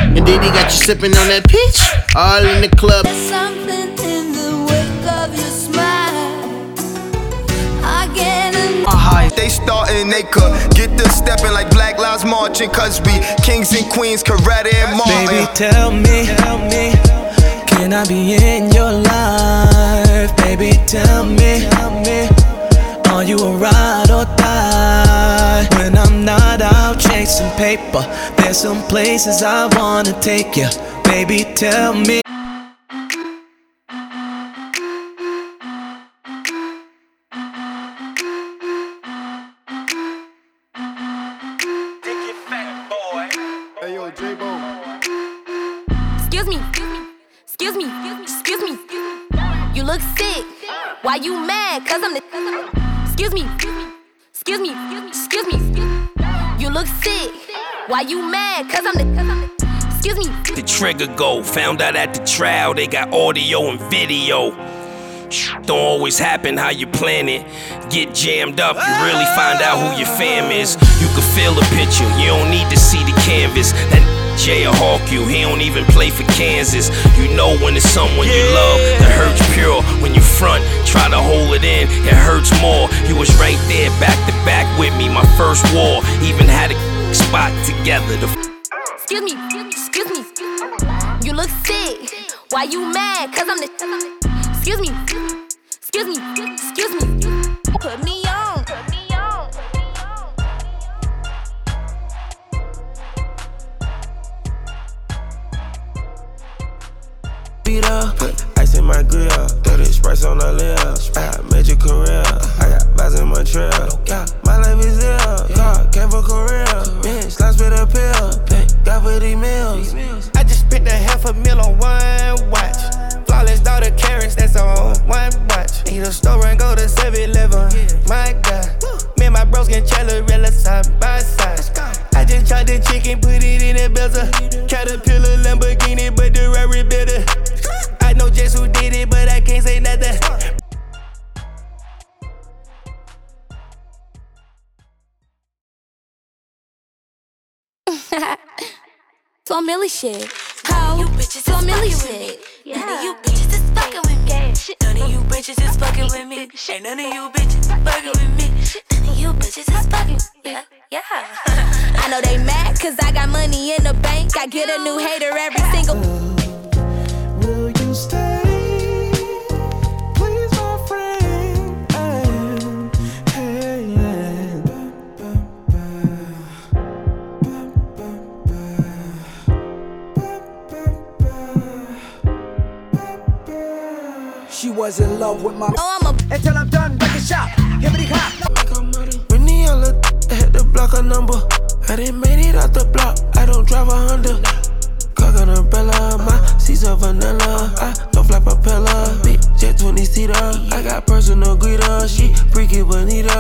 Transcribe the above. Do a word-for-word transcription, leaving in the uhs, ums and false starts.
And then he got you sipping on that peach, all in the club. There's something in the wake of your smile. I get an high. They startin', they could get the steppin' like Black Lives Marching, cause we kings and queens, Coretta and Martin. Baby, tell me, tell me, can I be in your life? Baby, tell me, tell me, are you a ride or die? When I'm not out chasing paper, there's some places I wanna take you. Baby, tell me. Hey yo, J-Bo. Excuse me, excuse me, excuse me, excuse me. You look sick. Why you mad? Cause I'm the. Excuse me, excuse me, excuse me. You look sick. Why you mad? Cause I'm the. Excuse me. The trigger go. Found out at the trial they got audio and video. Don't always happen how you plan it. Get jammed up, you really find out who your fam is. You can feel the picture, you don't need to see the canvas. That Jay will hawk you, he don't even play for Kansas. You know when it's someone you love, that hurts pure. When you front, try to hold it in, it hurts more. You was right there, back to back with me, my first war. Even had a spot together. The Excuse me, excuse me. You look sick. Why you mad? Cause I'm the. Excuse me, excuse me, excuse me. Put me on, put me on. Beat up, put ice in my grill, throw this spice on the lips. I got major career, I got vibes in my trail. Yeah, my life is ill, yeah, came for Korea. Man, slice with a pill, got for these meals. I just spent a half a mil on one watch. Flawless daughter carrots, that's on one watch. Need a store and go to seven eleven. My God, me and my bros can Challerella side by side. I just tried the chicken, put it in a belter. Caterpillar, Lamborghini, but the Rari better. I know just who did it, but I can't say nothing. Twelve milli shit. How? You bitches Twelve milli shit. Yeah. None of you bitches is fucking with me. None of you bitches is fucking with me. Ain't none of you bitches fucking with me. None of you bitches is fucking. Yeah, yeah. I know they mad cause I got money in the bank. I get a new hater every single. Will you stay? Please, my friend. Hey, hey, She was in love with my. Oh, I'm a. Until I'm done, break a shot. Hibbity hop. when the yellow had to block a number. I didn't made it out the block. I don't drive a Honda. Cock an umbrella, my seats are vanilla. I don't fly propeller. Big jet twenty seater. I got personal greeter. She freaky bonita.